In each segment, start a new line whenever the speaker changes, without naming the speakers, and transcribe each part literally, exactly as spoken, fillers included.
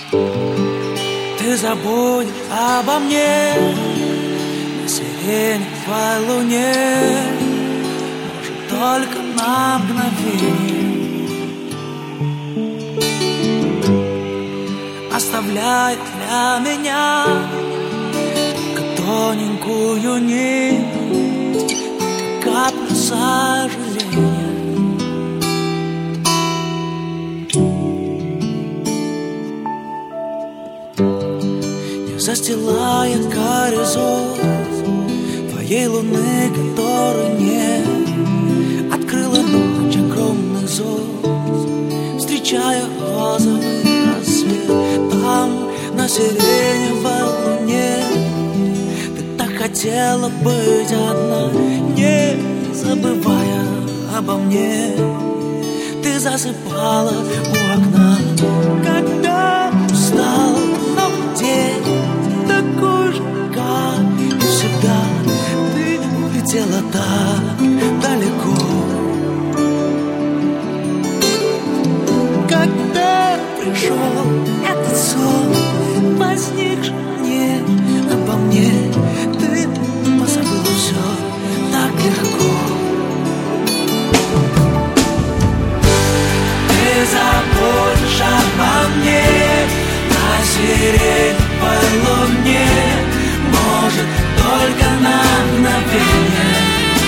Ты забудешь обо мне на сиреневой луне, может, только на мгновение, оставляя для меня только тоненькую нить, каплю сожаления. Застилая горизонт твоей луны, которой нет, открыла ночь огромных звезд, встречая розовый рассвет. Там, на сиреневой луне, ты так хотела быть одна, не забывая обо мне. Ты засыпала у окна, когда устал новый день, такой же, как и всегда. Ты улетела так далеко. Когда пришел этот сон, возникший мне обо мне, ты позабыла все так легко. Ты забудешь обо мне на сиреневой луне, может, только на мгновение,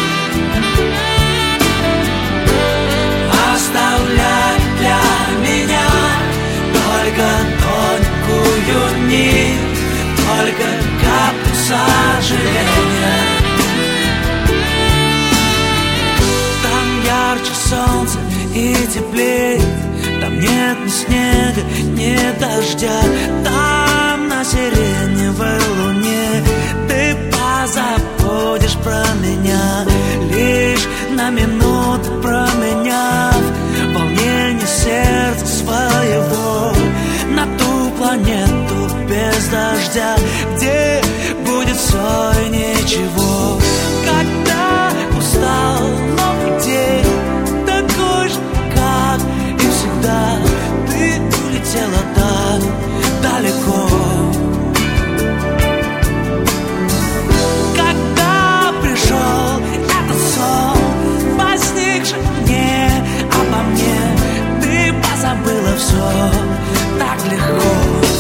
оставляя для меня только тонкую нить, только каплю сожаления. Там ярче солнце и теплее, там нет ни снега, ни дождя. Там на сиреневой луне ты позабудешь про меня, лишь на минуту променяв волнение сердца своего на ту планету без дождя, где будет все и ничего. Когда устал новый день, такой же, как и всегда, ты улетела так далеко. Когда пришел этот сон, возникший мне обо мне, ты позабыла все так легко.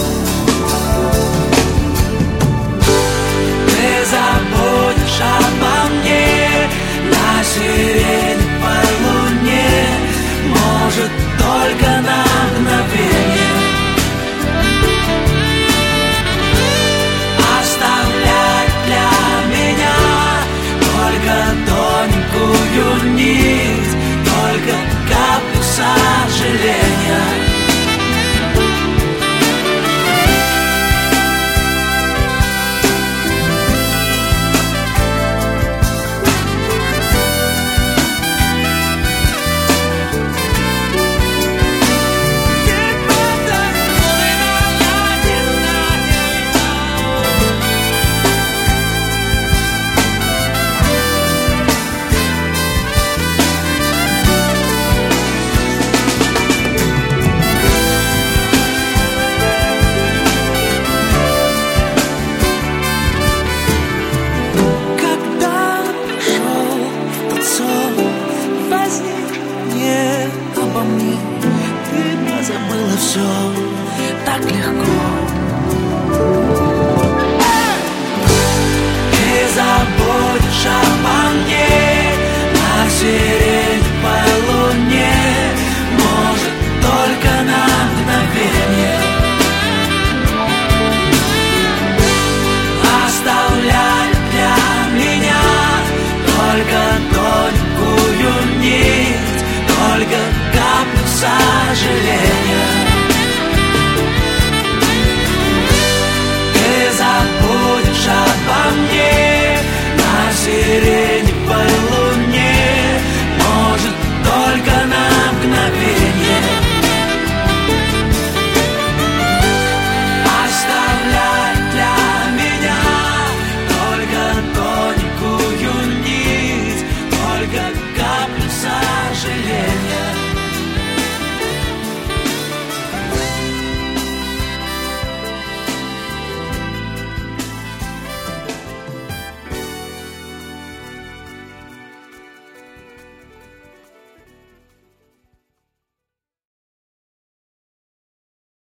Ты забудешь обо мне на сиреневой луне, может, только на мгновение, оставляя для меня только тоненькую нить, только каплю сожаления. Обо мне ты позабыла все так легко.